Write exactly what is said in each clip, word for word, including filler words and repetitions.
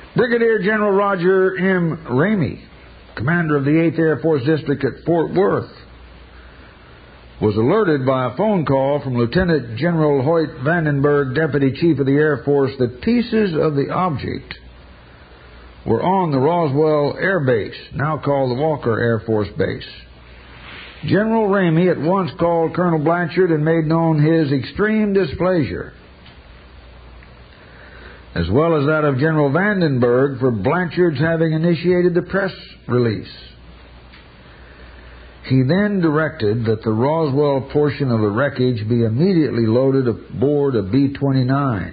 Brigadier General Roger M. Ramey, commander of the eighth Air Force District at Fort Worth, was alerted by a phone call from Lieutenant General Hoyt Vandenberg, Deputy Chief of the Air Force, that pieces of the object were on the Roswell Air Base, now called the Walker Air Force Base. General Ramey at once called Colonel Blanchard and made known his extreme displeasure, as well as that of General Vandenberg, for Blanchard's having initiated the press release. He then directed that the Roswell portion of the wreckage be immediately loaded aboard a B twenty-nine.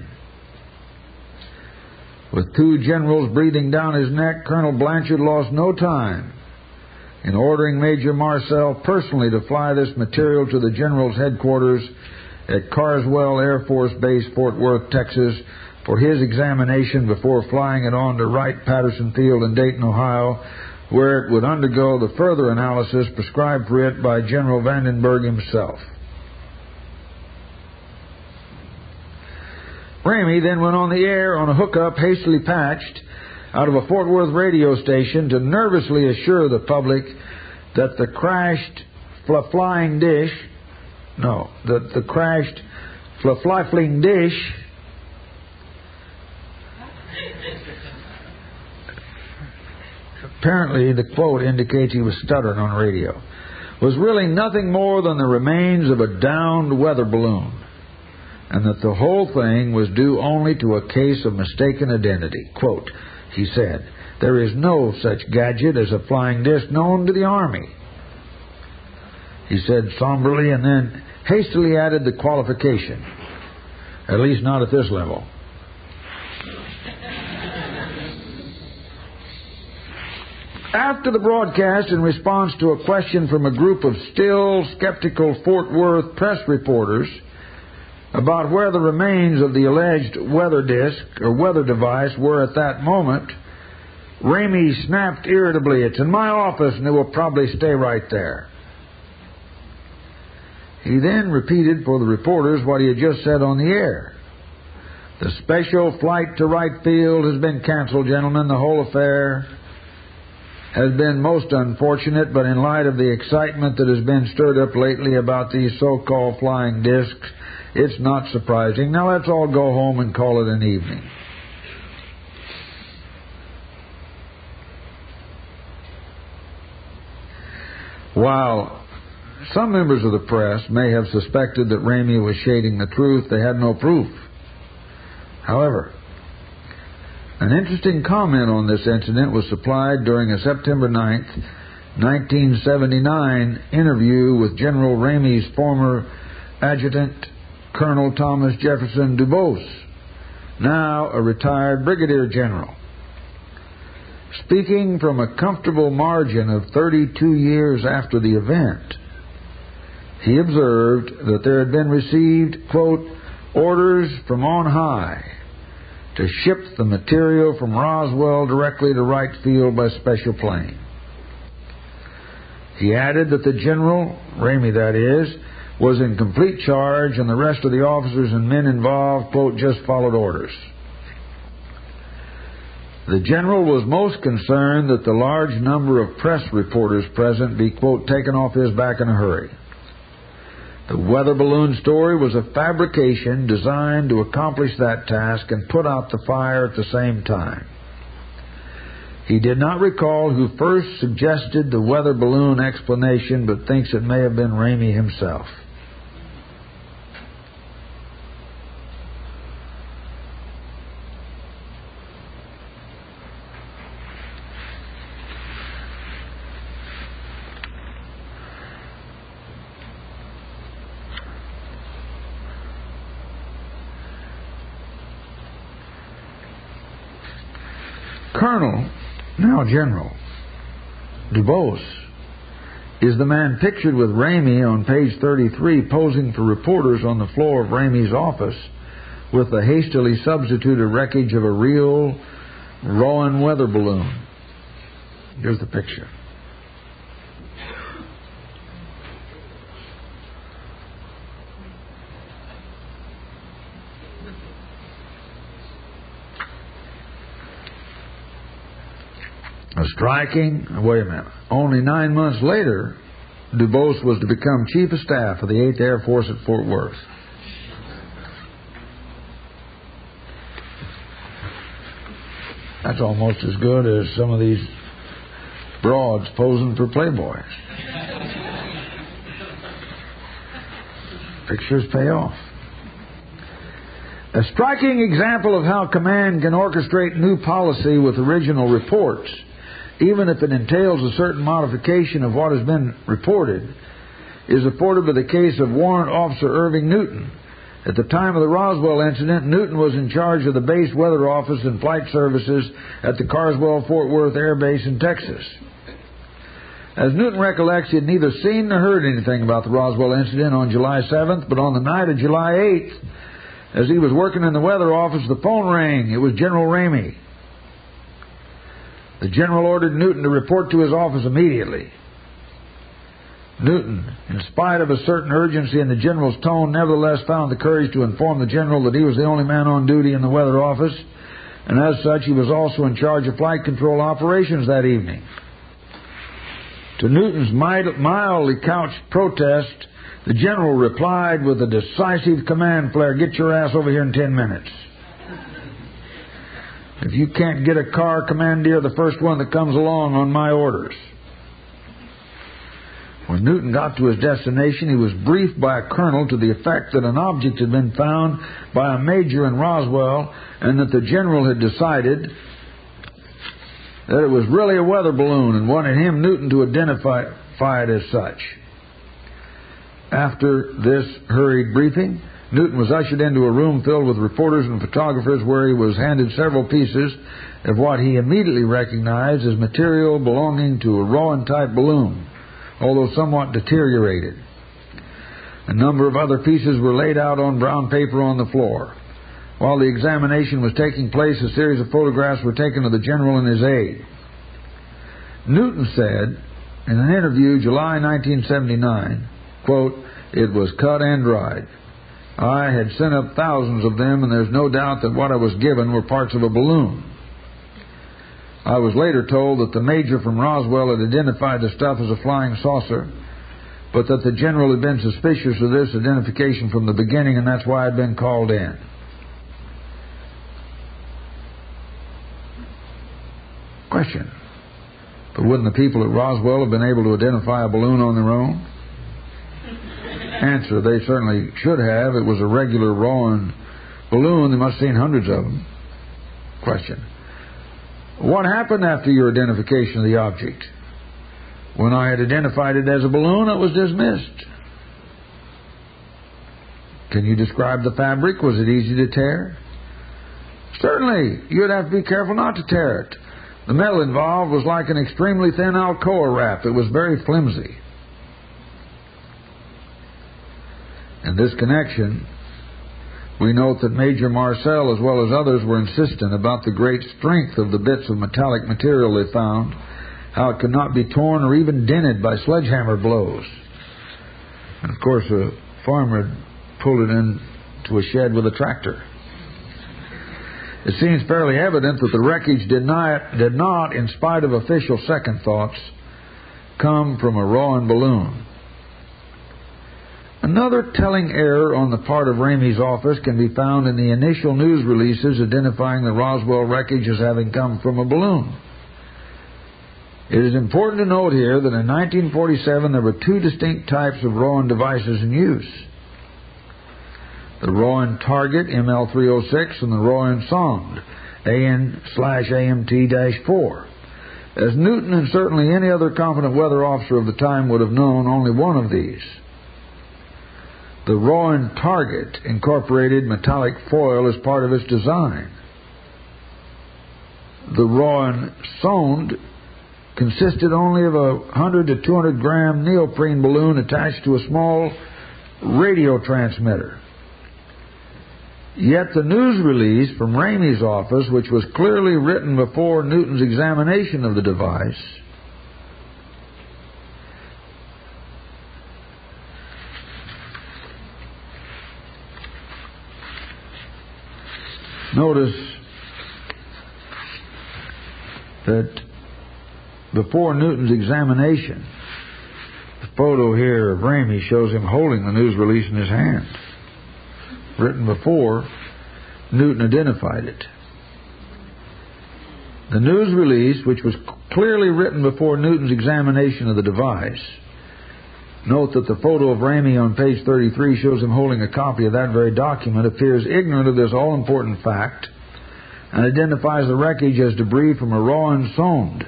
With two generals breathing down his neck, Colonel Blanchard lost no time in ordering Major Marcel personally to fly this material to the general's headquarters at Carswell Air Force Base, Fort Worth, Texas, for his examination before flying it on to Wright-Patterson Field in Dayton, Ohio, where it would undergo the further analysis prescribed for it by General Vandenberg himself. Ramey then went on the air on a hookup hastily patched out of a Fort Worth radio station to nervously assure the public that the crashed fl- flying dish, no, that the crashed fl- flying dish apparently the quote indicates he was stuttering on radio, was really nothing more than the remains of a downed weather balloon, and that the whole thing was due only to a case of mistaken identity. Quote, he said, "There is no such gadget as a flying disc known to the Army," he said somberly, and then hastily added the qualification, "at least not at this level." After the broadcast, in response to a question from a group of still skeptical Fort Worth press reporters about where the remains of the alleged weather disc or weather device were at that moment, Ramey snapped irritably, "It's in my office and it will probably stay right there." He then repeated for the reporters what he had just said on the air. "The special flight to Wright Field has been canceled, gentlemen. The whole affair has been most unfortunate, but in light of the excitement that has been stirred up lately about these so-called flying discs, it's not surprising. Now let's all go home and call it an evening." While some members of the press may have suspected that Ramey was shading the truth, they had no proof. However, an interesting comment on this incident was supplied during a September ninth, nineteen seventy-nine interview with General Ramey's former adjutant, Colonel Thomas Jefferson Dubose, now a retired brigadier general. Speaking from a comfortable margin of thirty-two years after the event, he observed that there had been received, quote, "orders from on high to ship the material from Roswell directly to Wright Field by special plane." He added that the general, Ramey that is, was in complete charge and the rest of the officers and men involved, quote, "just followed orders." The general was most concerned that the large number of press reporters present be, quote, "taken off his back in a hurry." The weather balloon story was a fabrication designed to accomplish that task and put out the fire at the same time. He did not recall who first suggested the weather balloon explanation, but thinks it may have been Ramey himself. Colonel, now General, Dubose is the man pictured with Ramey on page thirty-three posing for reporters on the floor of Ramey's office with the hastily substituted wreckage of a real Rowan weather balloon. Here's the picture. A striking, wait a minute, only nine months later, Dubose was to become Chief of Staff of the eighth Air Force at Fort Worth. That's almost as good as some of these broads posing for Playboy. Pictures pay off. A striking example of how command can orchestrate new policy with original reports, even if it entails a certain modification of what has been reported, is afforded by the case of Warrant Officer Irving Newton. At the time of the Roswell incident, Newton was in charge of the base weather office and flight services at the Carswell-Fort Worth Air Base in Texas. As Newton recollects, he had neither seen nor heard anything about the Roswell incident on July seventh, but on the night of July eighth, as he was working in the weather office, the phone rang. It was General Ramey. The general ordered Newton to report to his office immediately. Newton, in spite of a certain urgency in the general's tone, nevertheless found the courage to inform the general that he was the only man on duty in the weather office, and as such he was also in charge of flight control operations that evening. To Newton's mildly couched protest, the general replied with a decisive command flare, "Get your ass over here in ten minutes. If you can't get a car, commandeer the first one that comes along on my orders." When Newton got to his destination, he was briefed by a colonel to the effect that an object had been found by a major in Roswell and that the general had decided that it was really a weather balloon and wanted him, Newton, to identify it as such. After this hurried briefing, Newton was ushered into a room filled with reporters and photographers where he was handed several pieces of what he immediately recognized as material belonging to a Rowan-type balloon, although somewhat deteriorated. A number of other pieces were laid out on brown paper on the floor. While the examination was taking place, a series of photographs were taken of the general and his aide. Newton said in an interview, July nineteen seventy-nine, quote, "It was cut and dried. I had sent up thousands of them, and there's no doubt that what I was given were parts of a balloon. I was later told that the major from Roswell had identified the stuff as a flying saucer, but that the general had been suspicious of this identification from the beginning, and that's why I'd been called in." Question. But wouldn't the people at Roswell have been able to identify a balloon on their own? Answer. They certainly should have. It was a regular Rowan balloon. They must have seen hundreds of them. Question. What happened after your identification of the object? When I had identified it as a balloon, it was dismissed. Can you describe the fabric? Was it easy to tear? Certainly. You'd have to be careful not to tear it. The metal involved was like an extremely thin Alcoa wrap. It was very flimsy. In this connection, we note that Major Marcel, as well as others, were insistent about the great strength of the bits of metallic material they found, how it could not be torn or even dented by sledgehammer blows. And of course, a farmer had pulled it into a shed with a tractor. It seems fairly evident that the wreckage did not, did not, in spite of official second thoughts, come from a Rowan balloon. Another telling error on the part of Ramey's office can be found in the initial news releases identifying the Roswell wreckage as having come from a balloon. It is important to note here that in nineteen forty-seven there were two distinct types of Rowan devices in use. The Rowan Target M L three oh six and the Rowan Sonde A N slash A M T four. As Newton and certainly any other competent weather officer of the time would have known, only one of these. The Rowan Target incorporated metallic foil as part of its design. The Rowan Sonde consisted only of a one hundred to two hundred gram neoprene balloon attached to a small radio transmitter. Yet the news release from Ramey's office, which was clearly written before Newton's examination of the device, notice that before Newton's examination. The photo here of Ramey shows him holding the news release in his hand. Written before Newton identified it. The news release, which was clearly written before Newton's examination of the device. Note that the photo of Ramey on page thirty-three shows him holding a copy of that very document, appears ignorant of this all-important fact, and identifies the wreckage as debris from a raw and sonde.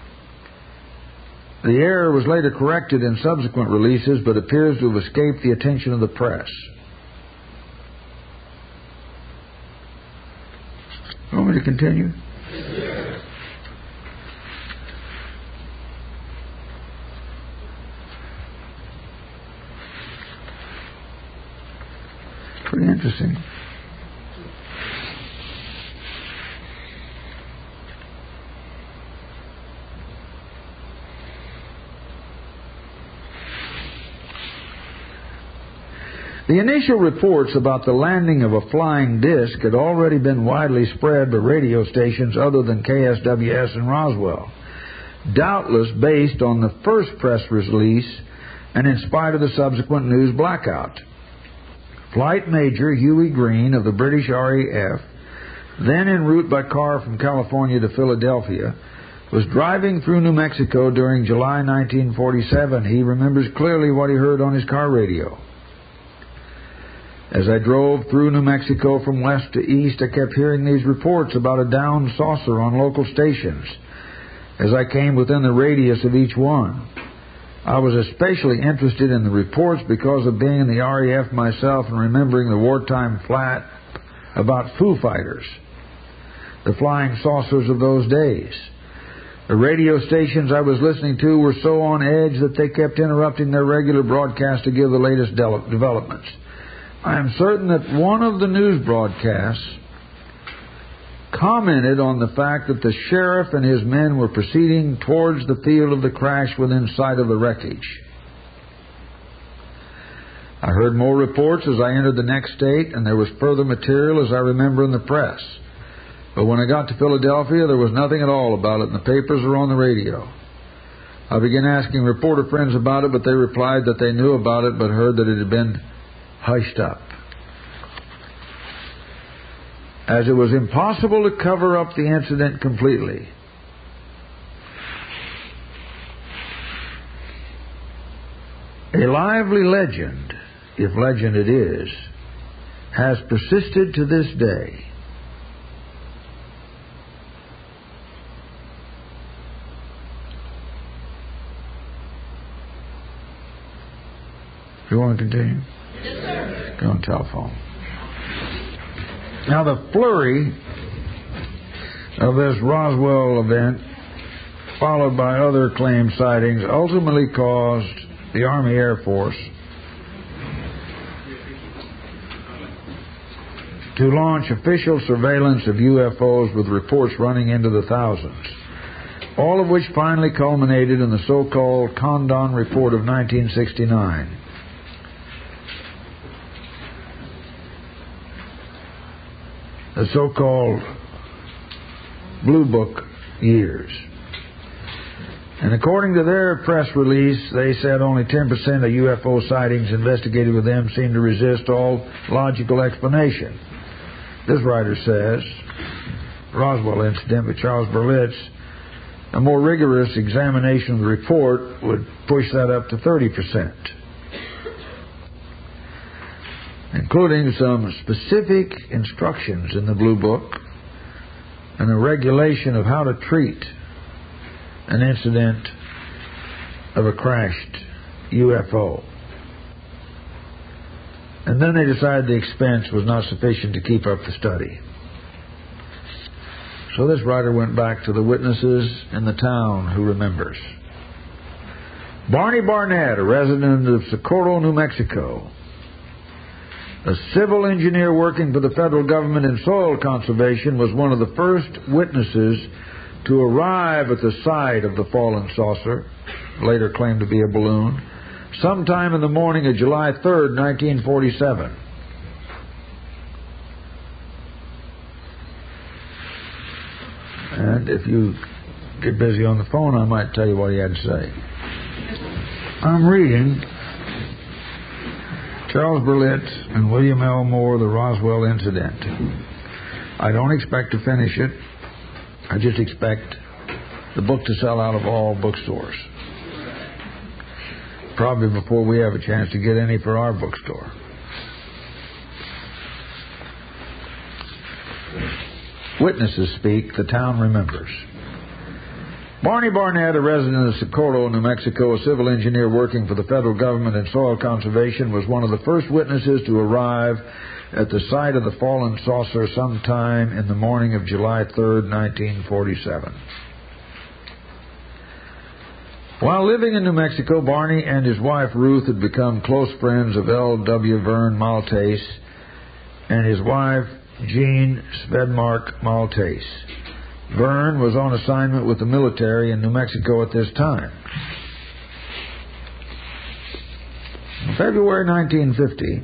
The error was later corrected in subsequent releases, but appears to have escaped the attention of the press. You want me to continue? Pretty interesting. The initial reports about the landing of a flying disc had already been widely spread by radio stations other than K S W S in Roswell, doubtless based on the first press release and in spite of the subsequent news blackout. Flight Major Huey Green of the British R A F, then en route by car from California to Philadelphia, was driving through New Mexico during July nineteen forty-seven. He remembers clearly what he heard on his car radio. As I drove through New Mexico from west to east, I kept hearing these reports about a downed saucer on local stations. As I came within the radius of each one, I was especially interested in the reports because of being in the R A F myself and remembering the wartime flat about Foo Fighters, the flying saucers of those days. The radio stations I was listening to were so on edge that they kept interrupting their regular broadcast to give the latest de- developments. I am certain that one of the news broadcasts commented on the fact that the sheriff and his men were proceeding towards the field of the crash within sight of the wreckage. I heard more reports as I entered the next state, and there was further material as I remember in the press. But when I got to Philadelphia, there was nothing at all about it in the papers or on the radio. I began asking reporter friends about it, but they replied that they knew about it but heard that it had been hushed up, as it was impossible to cover up the incident completely. A lively legend, if legend it is, has persisted to this day. You want to continue? Yes, sir. Go on telephone. Now, the flurry of this Roswell event, followed by other claimed sightings, ultimately caused the Army Air Force to launch official surveillance of U F Os with reports running into the thousands, all of which finally culminated in the so-called Condon Report of nineteen sixty-nine. The so-called Blue Book years. And according to their press release, they said only ten percent of U F O sightings investigated with them seemed to resist all logical explanation. This writer says, Roswell incident with Charles Berlitz, a more rigorous examination of the report would push that up to thirty percent. Including some specific instructions in the Blue Book and a regulation of how to treat an incident of a crashed U F O. And then they decided the expense was not sufficient to keep up the study. So this writer went back to the witnesses in the town who remembers. Barney Barnett, a resident of Socorro, New Mexico, a civil engineer working for the federal government in soil conservation, was one of the first witnesses to arrive at the site of the fallen saucer, later claimed to be a balloon, sometime in the morning of July third, nineteen forty-seven. And if you get busy on the phone, I might tell you what he had to say. I'm reading Charles Berlitz and William L. Moore, The Roswell Incident. I don't expect to finish it. I just expect the book to sell out of all bookstores. Probably before we have a chance to get any for our bookstore. Witnesses speak, the town remembers. Barney Barnett, a resident of Socorro, New Mexico, a civil engineer working for the federal government in soil conservation, was one of the first witnesses to arrive at the site of the fallen saucer sometime in the morning of July third, nineteen forty-seven. While living in New Mexico, Barney and his wife Ruth had become close friends of L W Vern Maltese and his wife Jean Svedmark Maltese. Vern was on assignment with the military in New Mexico at this time. In February nineteen fifty,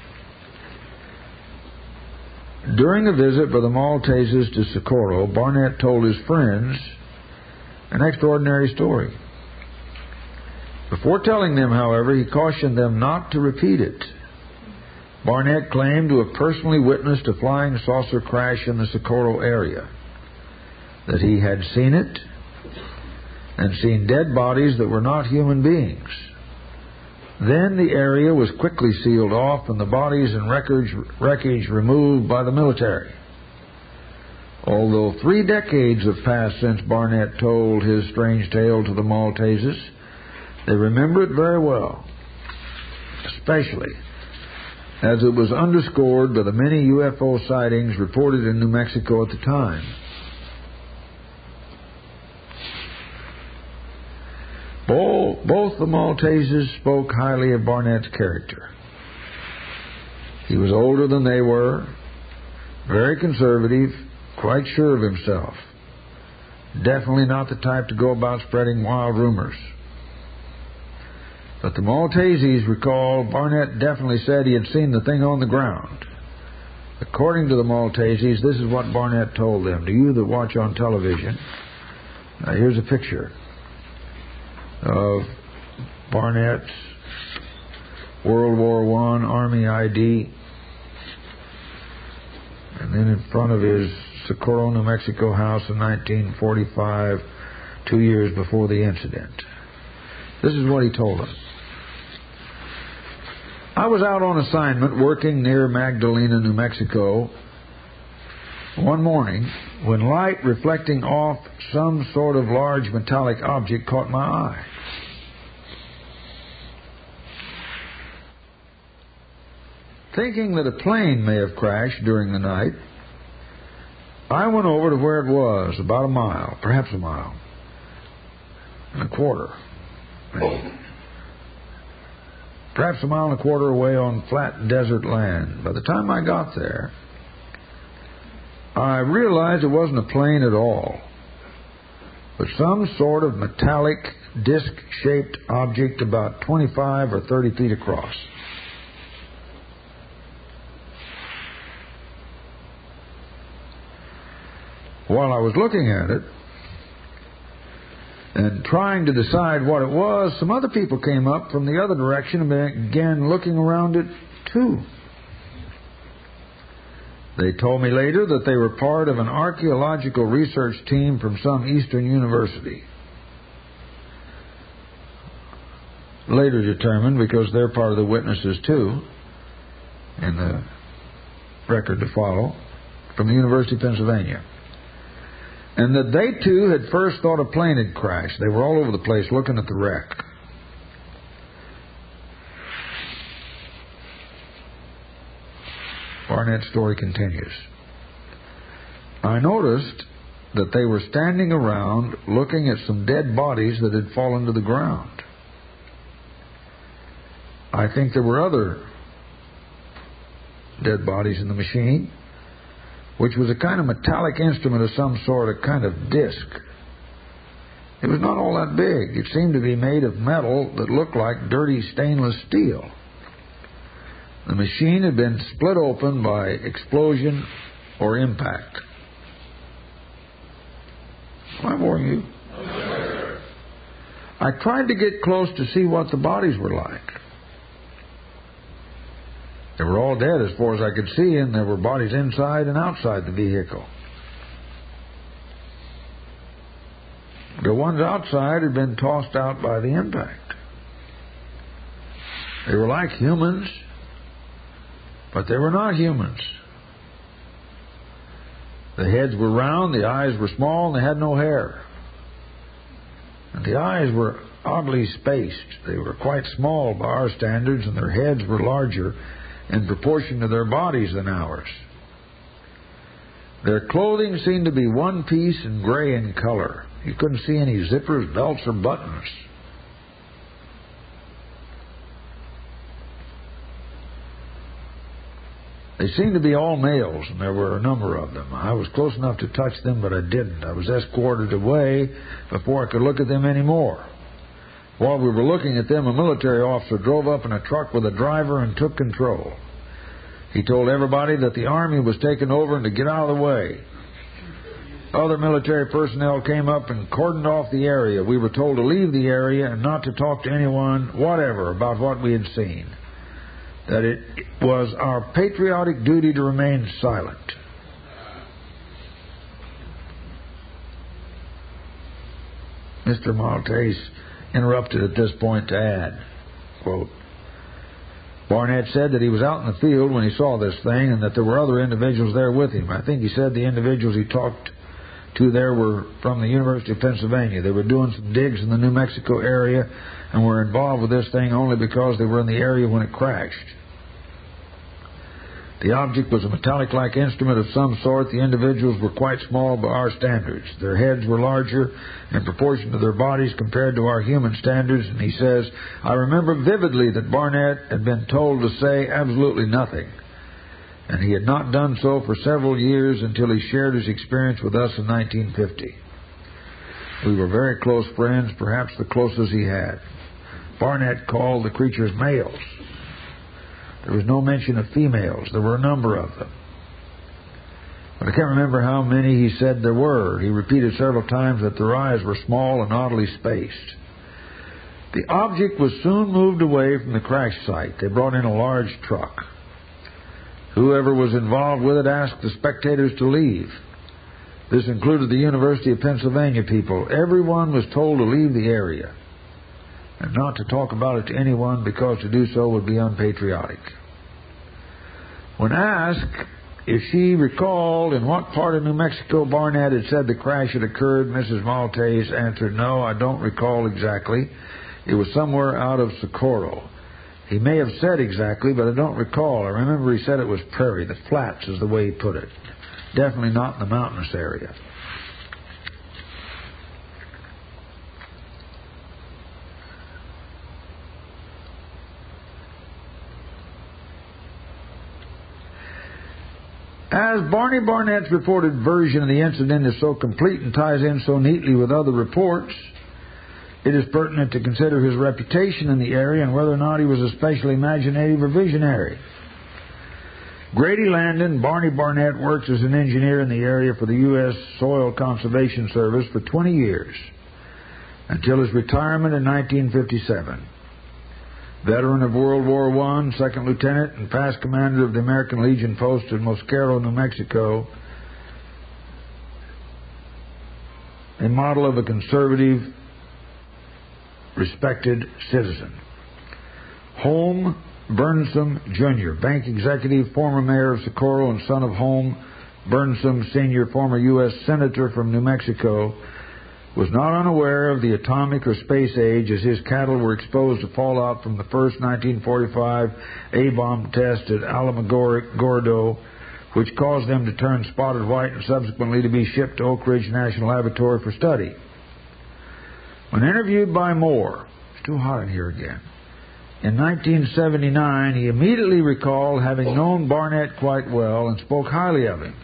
during a visit by the Malteses to Socorro, Barnett told his friends an extraordinary story. Before telling them, however, he cautioned them not to repeat it. Barnett claimed to have personally witnessed a flying saucer crash in the Socorro area, that he had seen it and seen dead bodies that were not human beings. Then the area was quickly sealed off and the bodies and wreckage, wreckage removed by the military. Although three decades have passed since Barnett told his strange tale to the Malteses, they remember it very well, especially as it was underscored by the many U F O sightings reported in New Mexico at the time. Both the Malteses spoke highly of Barnett's character. He was older than they were, very conservative, quite sure of himself. Definitely not the type to go about spreading wild rumors. But the Malteses recall Barnett definitely said he had seen the thing on the ground. According to the Malteses, this is what Barnett told them. To you that watch on television, uh, here's a picture of Barnett's World War One Army I D, and then in front of his Socorro, New Mexico house in nineteen forty-five, two years before the incident. This is what he told us. I was out on assignment working near Magdalena, New Mexico, one morning when light reflecting off some sort of large metallic object caught my eye. Thinking that a plane may have crashed during the night, I went over to where it was, about a mile, perhaps a mile and a quarter, maybe. Perhaps a mile and a quarter away on flat desert land. By the time I got there, I realized it wasn't a plane at all, but some sort of metallic, disc-shaped object about twenty-five or thirty feet across. While I was looking at it and trying to decide what it was, some other people came up from the other direction and began looking around it too. They told me later that they were part of an archaeological research team from some Eastern university. Later determined, because they're part of the witnesses too, in the record to follow, from the University of Pennsylvania. And that they too had first thought a plane had crashed. They were all over the place looking at the wreck. Barnett's story continues. I noticed that they were standing around looking at some dead bodies that had fallen to the ground. I think there were other dead bodies in the machine, which was a kind of metallic instrument of some sort, a kind of disc. It was not all that big. It seemed to be made of metal that looked like dirty stainless steel. The machine had been split open by explosion or impact. Am I boring you? I tried to get close to see what the bodies were like. They were all dead as far as I could see, and there were bodies inside and outside the vehicle. The ones outside had been tossed out by the impact. They were like humans, but they were not humans. The heads were round, the eyes were small, and they had no hair. And the eyes were oddly spaced. They were quite small by our standards, and their heads were larger in proportion to their bodies than ours. Their clothing seemed to be one piece and gray in color. You couldn't see any zippers, belts, or buttons. They seemed to be all males, and there were a number of them. I was close enough to touch them, but I didn't. I was escorted away before I could look at them anymore. While we were looking at them, a military officer drove up in a truck with a driver and took control. He told everybody that the Army was taking over and to get out of the way. Other military personnel came up and cordoned off the area. We were told to leave the area and not to talk to anyone, whatever, about what we had seen. That it was our patriotic duty to remain silent. Mister Maltese interrupted at this point to add, quote, Barnett said that he was out in the field when he saw this thing and that there were other individuals there with him. I think he said the individuals he talked to there were from the University of Pennsylvania. They were doing some digs in the New Mexico area and were involved with this thing only because they were in the area when it crashed. The object was a metallic-like instrument of some sort. The individuals were quite small by our standards. Their heads were larger in proportion to their bodies compared to our human standards. And he says, I remember vividly that Barnett had been told to say absolutely nothing. And he had not done so for several years until he shared his experience with us in nineteen fifty. We were very close friends, perhaps the closest he had. Barnett called the creatures males. There was no mention of females. There were a number of them. But I can't remember how many he said there were. He repeated several times that their eyes were small and oddly spaced. The object was soon moved away from the crash site. They brought in a large truck. Whoever was involved with it asked the spectators to leave. This included the University of Pennsylvania people. Everyone was told to leave the area and not to talk about it to anyone because to do so would be unpatriotic. When asked if she recalled in what part of New Mexico Barnett had said the crash had occurred, Missus Maltese answered, no, I don't recall exactly. It was somewhere out of Socorro. He may have said exactly, but I don't recall. I remember he said it was prairie. The flats is the way he put it. Definitely not in the mountainous area. As Barney Barnett's reported version of the incident is so complete and ties in so neatly with other reports, it is pertinent to consider his reputation in the area and whether or not he was especially imaginative or visionary. Grady Landon, Barney Barnett, works as an engineer in the area for the U S Soil Conservation Service for twenty years, until his retirement in nineteen fifty-seven. Veteran of World War One, second lieutenant and past commander of the American Legion post in Mosquero, New Mexico, a model of a conservative, respected citizen. Home Burnsom, Junior, bank executive, former mayor of Socorro and son of Home Burnsom, Senior, former U S Senator from New Mexico, was not unaware of the atomic or space age as his cattle were exposed to fallout from the first nineteen forty-five A-bomb test at Alamogordo, which caused them to turn spotted white and subsequently to be shipped to Oak Ridge National Laboratory for study. When interviewed by Moore, it's too hot in here again, in nineteen seventy-nine, he immediately recalled having known Barnett quite well and spoke highly of him.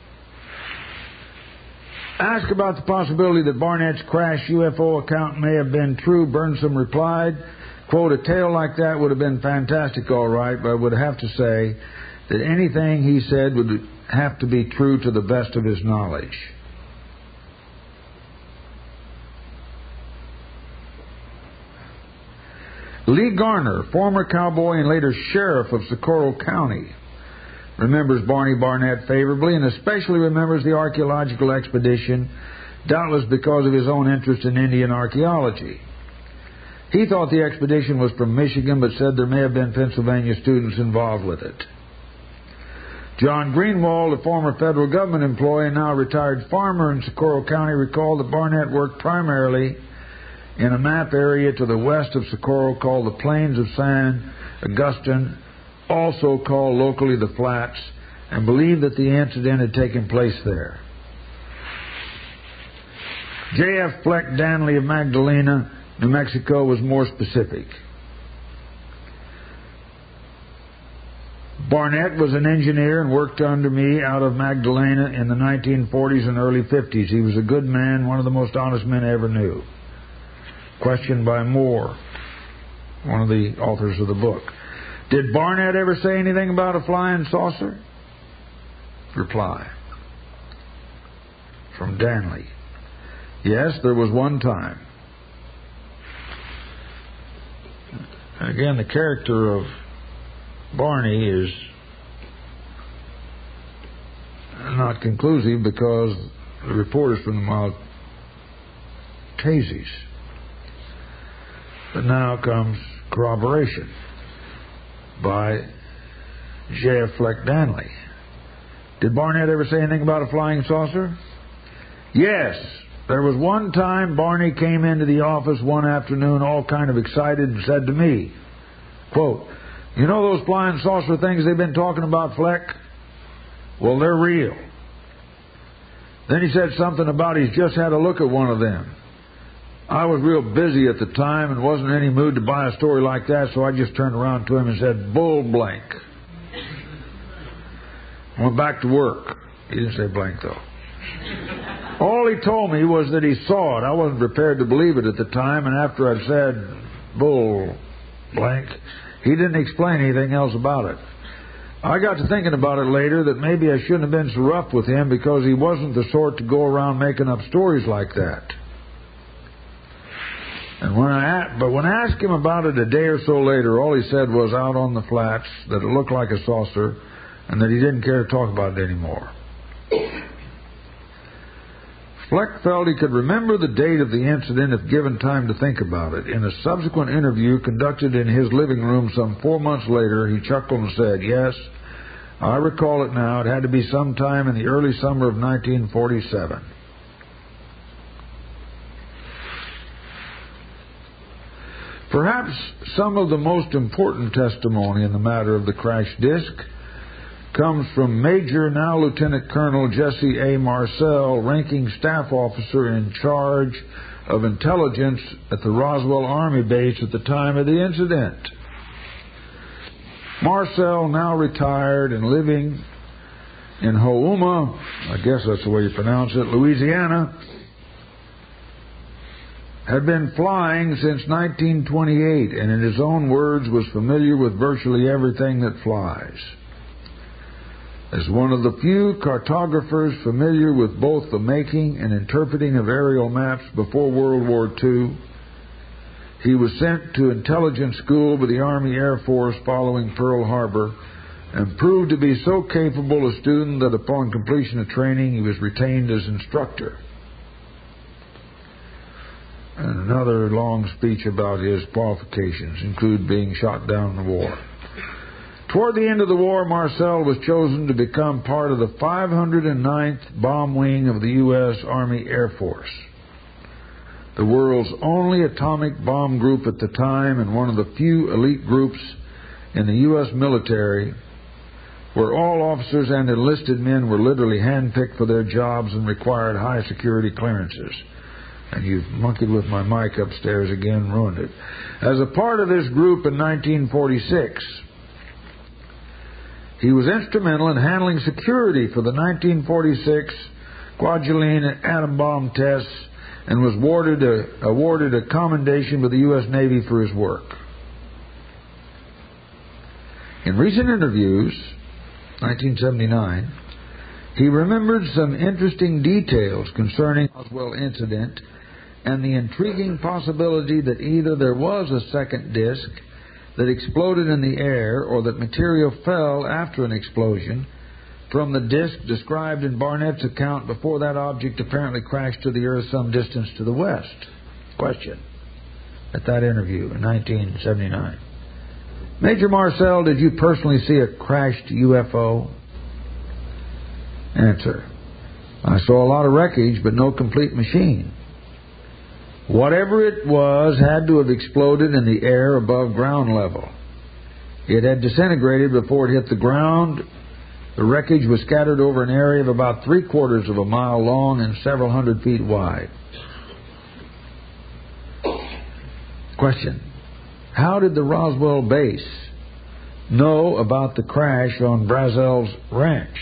Asked about the possibility that Barnett's crash U F O account may have been true, Burnsom replied, quote, a tale like that would have been fantastic, all right, but I would have to say that anything he said would have to be true to the best of his knowledge. Lee Garner, former cowboy and later sheriff of Socorro County, remembers Barney Barnett favorably and especially remembers the archaeological expedition, doubtless because of his own interest in Indian archaeology. He thought the expedition was from Michigan, but said there may have been Pennsylvania students involved with it. John Greenwald, a former federal government employee and now retired farmer in Socorro County, recalled that Barnett worked primarily in a map area to the west of Socorro called the Plains of San Agustin, also called locally the Flats, and believed that the incident had taken place there. J F Fleck Danley of Magdalena, New Mexico, was more specific. Barnett was an engineer and worked under me out of Magdalena in the nineteen forties and early fifties. He was a good man, one of the most honest men I ever knew. Questioned by Moore, one of the authors of the book. Did Barnett ever say anything about a flying saucer? Reply from Danley. Yes, there was one time. Again, the character of Barney is not conclusive because the report is from the Maltese. But now comes corroboration by J F Fleck Danley. Did Barnett ever say anything about a flying saucer? Yes. There was one time Barney came into the office one afternoon all kind of excited and said to me, quote, "You know those flying saucer things they've been talking about, Fleck? Well, they're real." Then he said something about he's just had a look at one of them. I was real busy at the time and wasn't in any mood to buy a story like that, so I just turned around to him and said, "Bull blank." Went back to work. He didn't say blank, though. All he told me was that he saw it. I wasn't prepared to believe it at the time, and after I'd said, "Bull blank," he didn't explain anything else about it. I got to thinking about it later that maybe I shouldn't have been so rough with him because he wasn't the sort to go around making up stories like that. And when I, but when I asked him about it a day or so later, all he said was out on the flats that it looked like a saucer and that he didn't care to talk about it anymore. Fleck felt he could remember the date of the incident if given time to think about it. In a subsequent interview conducted in his living room some four months later, he chuckled and said, "Yes, I recall it now. It had to be sometime in the early summer of nineteen forty-seven. Perhaps some of the most important testimony in the matter of the crash disk comes from Major, now Lieutenant Colonel Jesse A. Marcel, ranking staff officer in charge of intelligence at the Roswell Army Base at the time of the incident. Marcel, now retired and living in Houma, I guess that's the way you pronounce it, Louisiana, had been flying since nineteen twenty-eight and in his own words was familiar with virtually everything that flies. As one of the few cartographers familiar with both the making and interpreting of aerial maps before World War Two, he was sent to intelligence school by the Army Air Force following Pearl Harbor and proved to be so capable a student that upon completion of training he was retained as instructor. And another long speech about his qualifications include being shot down in the war. Toward the end of the war, Marcel was chosen to become part of the five hundred ninth Bomb Wing of the U S Army Air Force, the world's only atomic bomb group at the time and one of the few elite groups in the U S military where all officers and enlisted men were literally handpicked for their jobs and required high security clearances. And you've monkeyed with my mic upstairs again, ruined it. As a part of this group in nineteen forty-six, he was instrumental in handling security for the nineteen forty-six Kwajalein atom bomb tests and was awarded a, awarded a commendation by the U S Navy for his work. In recent interviews, nineteen seventy-nine, he remembered some interesting details concerning the Roswell incident and the intriguing possibility that either there was a second disk that exploded in the air or that material fell after an explosion from the disk described in Barnett's account before that object apparently crashed to the Earth some distance to the west. Question. At that interview in nineteen seventy-nine. Major Marcel, did you personally see a crashed U F O? Answer. I saw a lot of wreckage, but no complete machine. Whatever it was had to have exploded in the air above ground level. It had disintegrated before it hit the ground. The wreckage was scattered over an area of about three quarters of a mile long and several hundred feet wide. Question. How did the Roswell base know about the crash on Brazel's ranch?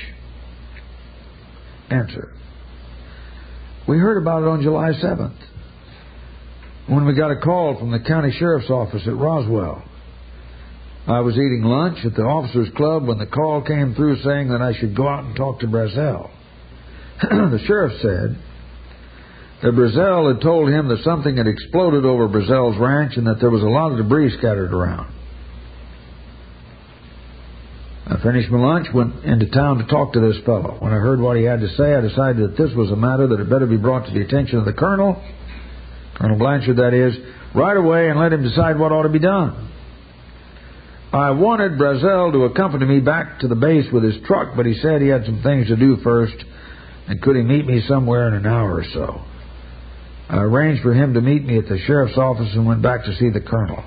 Answer. We heard about it on July seventh when we got a call from the county sheriff's office at Roswell. I was eating lunch at the officers' club when the call came through saying that I should go out and talk to Brazel. The sheriff said that Brazel had told him that something had exploded over Brazel's ranch and that there was a lot of debris scattered around. I finished my lunch, went into town to talk to this fellow. When I heard what he had to say, I decided that this was a matter that had better be brought to the attention of the colonel, Colonel Blanchard, that is, right away, and let him decide what ought to be done. I wanted Brazel to accompany me back to the base with his truck, but he said he had some things to do first, and could he meet me somewhere in an hour or so. I arranged for him to meet me at the sheriff's office and went back to see the colonel.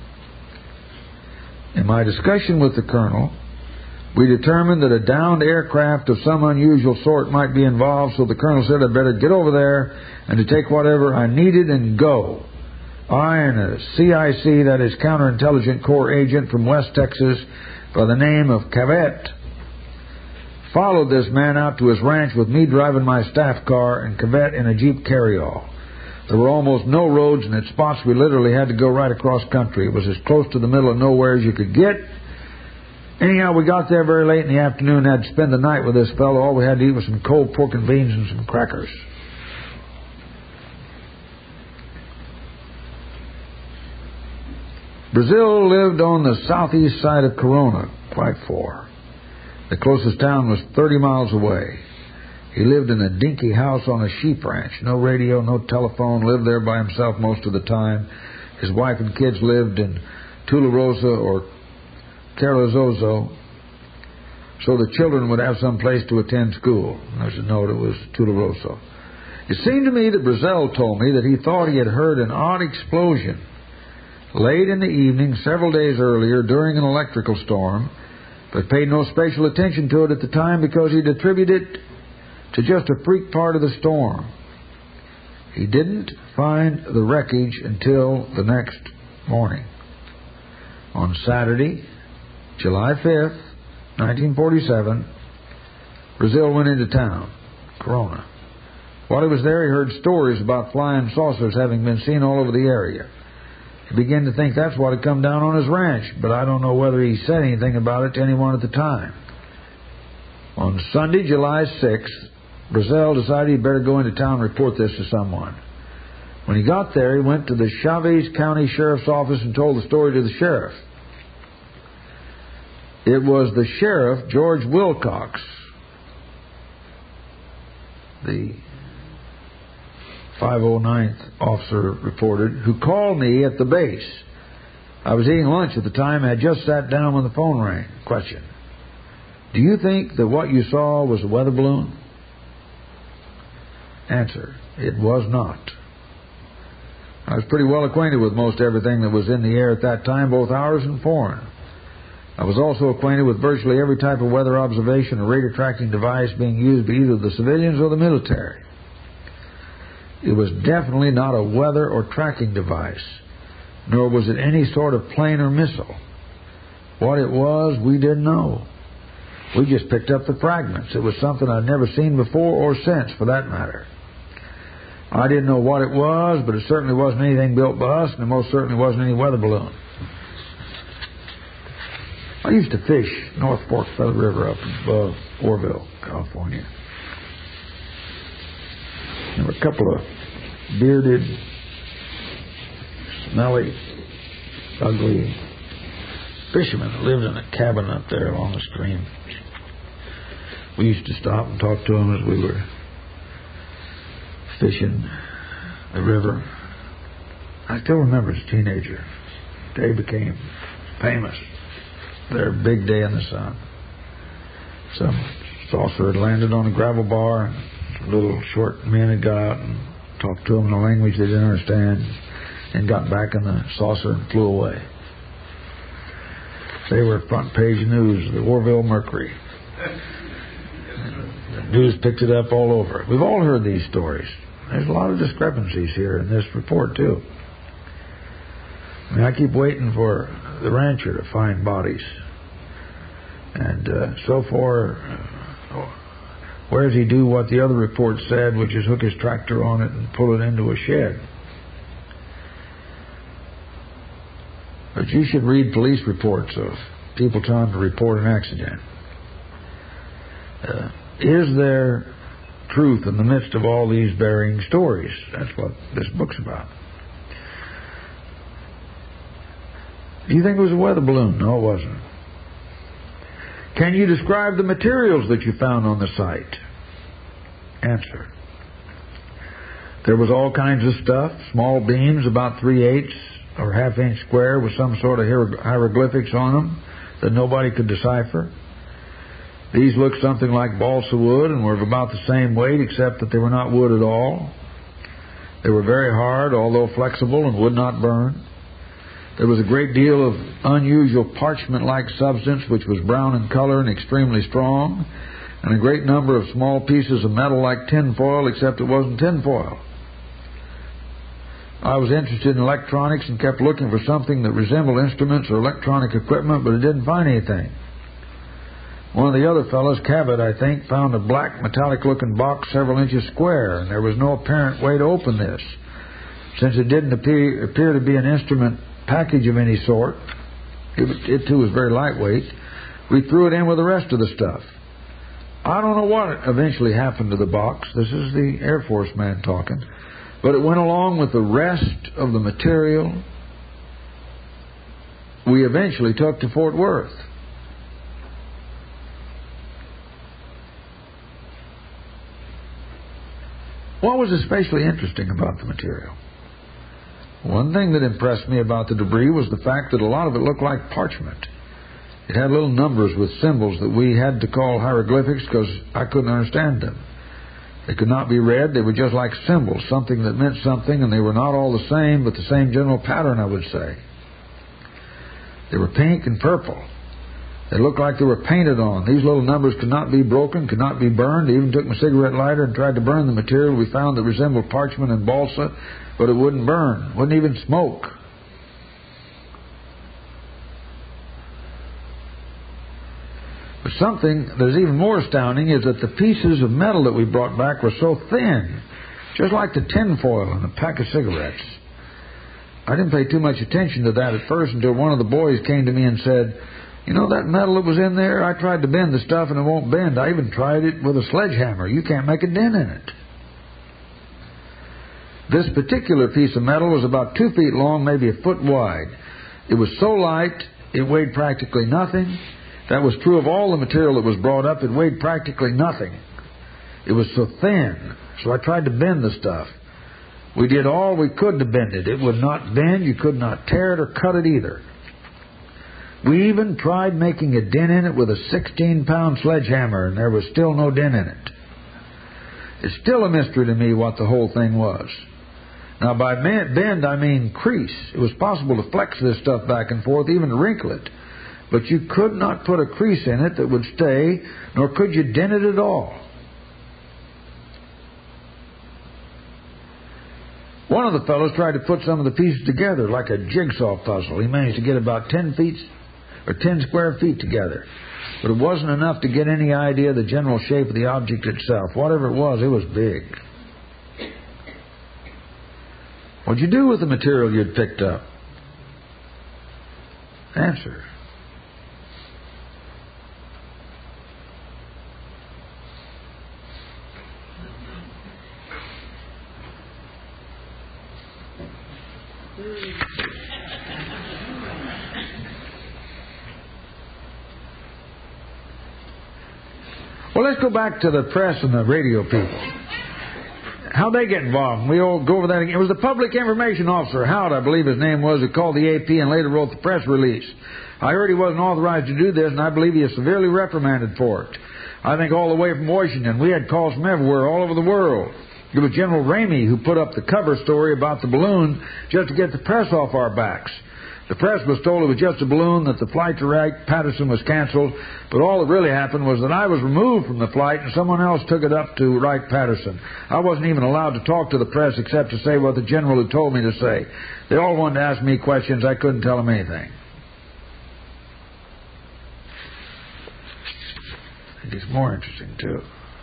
In my discussion with the colonel, we determined that a downed aircraft of some unusual sort might be involved, so the colonel said I'd better get over there and to take whatever I needed and go. I and a C I C, that is Counterintelligence Corps agent from West Texas by the name of Cavett, followed this man out to his ranch with me driving my staff car and Cavett in a Jeep carryall. There were almost no roads, and at spots we literally had to go right across country. It was as close to the middle of nowhere as you could get. Anyhow, we got there very late in the afternoon and had to spend the night with this fellow. All we had to eat was some cold pork and beans and some crackers. Brazel lived on the southeast side of Corona, quite far. The closest town was thirty miles away. He lived in a dinky house on a sheep ranch. No radio, no telephone, lived there by himself most of the time. His wife and kids lived in Tularosa or Carrizozo, so the children would have some place to attend school. There's a note, it was Tularosa. It seemed to me that Brazel told me that he thought he had heard an odd explosion late in the evening several days earlier during an electrical storm, but paid no special attention to it at the time because he'd attributed it to just a freak part of the storm. He didn't find the wreckage until the next morning. On Saturday, July fifth, nineteen forty-seven, Brazel went into town, Corona. While he was there, he heard stories about flying saucers having been seen all over the area. He began to think that's what had come down on his ranch, but I don't know whether he said anything about it to anyone at the time. On Sunday, July sixth, Brazel decided he'd better go into town and report this to someone. When he got there, he went to the Chavez County Sheriff's Office and told the story to the sheriff. It was the sheriff, George Wilcox, the five oh ninth officer reported, who called me at the base. I was eating lunch at the time and had just sat down when the phone rang. Question. Do you think that what you saw was a weather balloon? Answer. It was not. I was pretty well acquainted with most everything that was in the air at that time, both ours and foreign. I was also acquainted with virtually every type of weather observation or radar tracking device being used by either the civilians or the military. It was definitely not a weather or tracking device, nor was it any sort of plane or missile. What it was, we didn't know. We just picked up the fragments. It was something I'd never seen before or since, for that matter. I didn't know what it was, but it certainly wasn't anything built by us, and it most certainly wasn't any weather balloon. I used to fish North Fork Feather River up above Orville, California. There were a couple of bearded, smelly, ugly fisherman that lived in a cabin up there along the stream. We used to stop and talk to him as we were fishing the river. I still remember as a teenager, they became famous. Their big day in the sun. Some saucer had landed on a gravel bar, and little short men had got out and talked to them in a language they didn't understand, and got back in the saucer and flew away. They were front page news of the Warville Mercury. The news picked it up all over. We've all heard these stories. There's a lot of discrepancies here in this report, too. I mean, I keep waiting for the rancher to find bodies. And uh, so far, uh, where does he do what the other report said, which is hook his tractor on it and pull it into a shed? But you should read police reports of people trying to report an accident. Uh, is there truth in the midst of all these varying stories? That's what this book's about. Do you think it was a weather balloon? No, it wasn't. Can you describe the materials that you found on the site? Answer. There was all kinds of stuff, small beams about three-eighths or half-inch square with some sort of hieroglyphics on them that nobody could decipher. These looked something like balsa wood and were of about the same weight, except that they were not wood at all. They were very hard, although flexible, and would not burn. There was a great deal of unusual parchment-like substance, which was brown in color and extremely strong, and a great number of small pieces of metal like tinfoil, except it wasn't tinfoil. I was interested in electronics and kept looking for something that resembled instruments or electronic equipment, but I didn't find anything. One of the other fellows, Cabot, I think, found a black metallic-looking box several inches square, and there was no apparent way to open this. Since it didn't appear, appear to be an instrument package of any sort, it, it too was very lightweight, we threw it in with the rest of the stuff. I don't know what eventually happened to the box. This is the Air Force man talking. But it went along with the rest of the material we eventually took to Fort Worth. What was especially interesting about the material? One thing that impressed me about the debris was the fact that a lot of it looked like parchment. It had little numbers with symbols that we had to call hieroglyphics because I couldn't understand them. They could not be read. They were just like symbols, something that meant something, and they were not all the same, but the same general pattern, I would say. They were pink and purple. They looked like they were painted on. These little numbers could not be broken, could not be burned. I even took my cigarette lighter and tried to burn the material we found that resembled parchment and balsa, but it wouldn't burn, wouldn't even smoke. But something that is even more astounding is that the pieces of metal that we brought back were so thin, just like the tinfoil in a pack of cigarettes. I didn't pay too much attention to that at first until one of the boys came to me and said, "You know that metal that was in there? I tried to bend the stuff and it won't bend. I even tried it with a sledgehammer. You can't make a dent in it." This particular piece of metal was about two feet long, maybe a foot wide. It was so light, it weighed practically nothing. That was true of all the material that was brought up. It weighed practically nothing. It was so thin, so I tried to bend the stuff. We did all we could to bend it. It would not bend. You could not tear it or cut it either. We even tried making a dent in it with a sixteen-pound sledgehammer, and there was still no dent in it. It's still a mystery to me what the whole thing was. Now, by bend, I mean crease. It was possible to flex this stuff back and forth, even to wrinkle it. But you could not put a crease in it that would stay, nor could you dent it at all. One of the fellows tried to put some of the pieces together like a jigsaw puzzle. He managed to get about ten feet or ten square feet together. But it wasn't enough to get any idea of the general shape of the object itself. Whatever it was, it was big. What'd you do with the material you'd picked up? Answer. Well, let's go back to the press and the radio people. How'd they get involved? We all go over that again. It was the public information officer, Howard, I believe his name was, who called the A P and later wrote the press release. I heard he wasn't authorized to do this, and I believe he is severely reprimanded for it. I think all the way from Washington. We had calls from everywhere, all over the world. It was General Ramey who put up the cover story about the balloon just to get the press off our backs. The press was told it was just a balloon, that the flight to Wright-Patterson was canceled, but all that really happened was that I was removed from the flight and someone else took it up to Wright-Patterson. I wasn't even allowed to talk to the press except to say what the general had told me to say. They all wanted to ask me questions. I couldn't tell them anything. I think it's more interesting, too.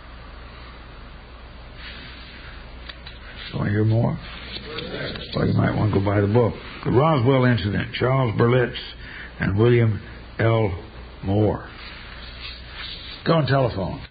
Want to hear more? Well, you might want to go buy the book. The Roswell Incident, Charles Berlitz and William L. Moore. Go on telephone.